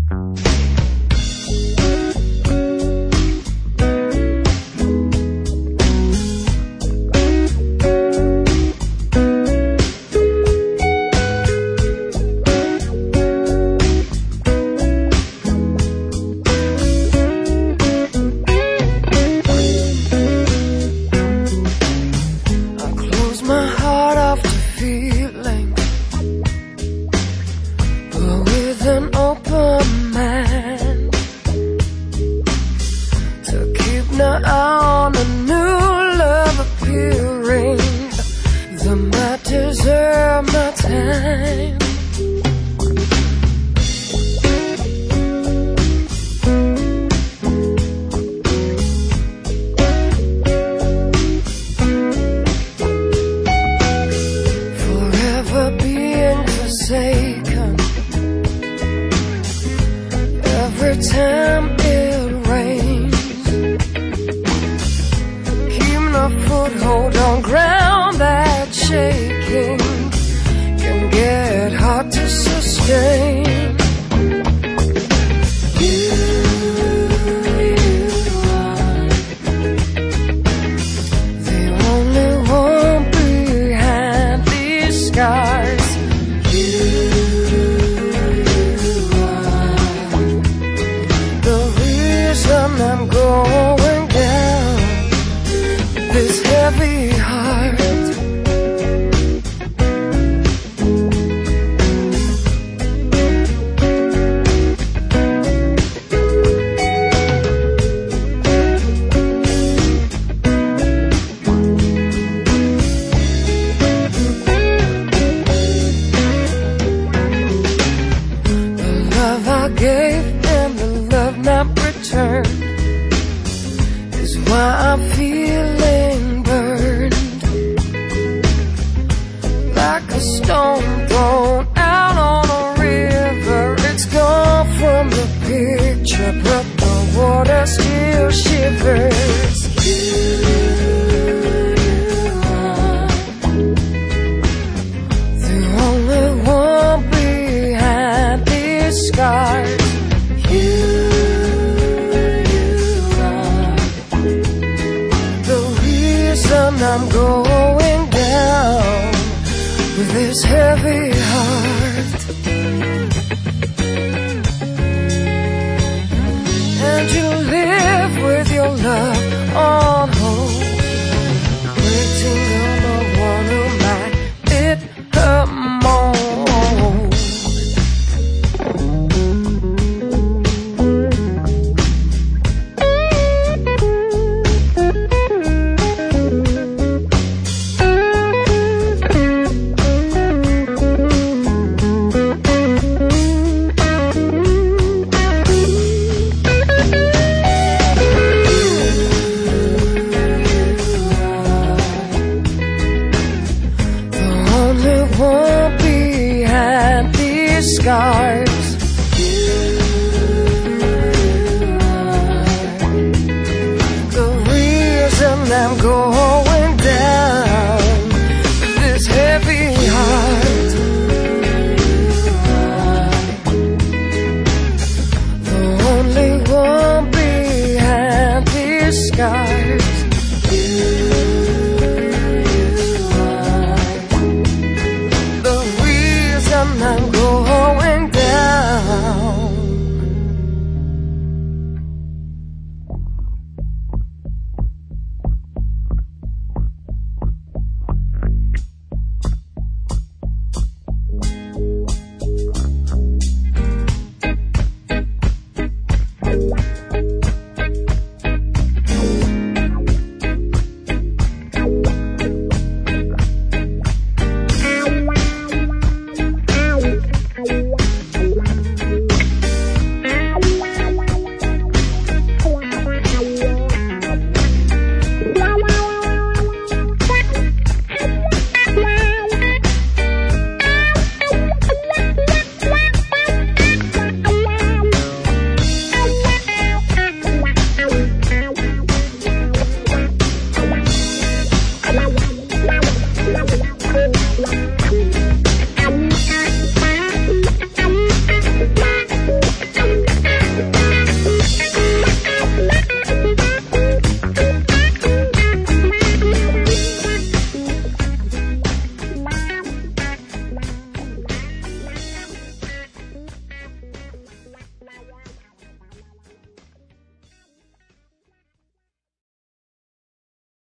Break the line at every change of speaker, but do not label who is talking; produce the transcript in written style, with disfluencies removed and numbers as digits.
On a new love appearing, the matters of my time. Forever being forsaken, every time it rains, a foothold on ground that's shaking can get hard to sustain. You are the only one behind these scars. You are the reason I'm going down this heavy heart. The love I gave and the love not returned is why I'm feeling burned, like a stone thrown out on a river. It's gone from the picture, but the water still shivers. You are the only one behind these scars. You I'm going down with this heavy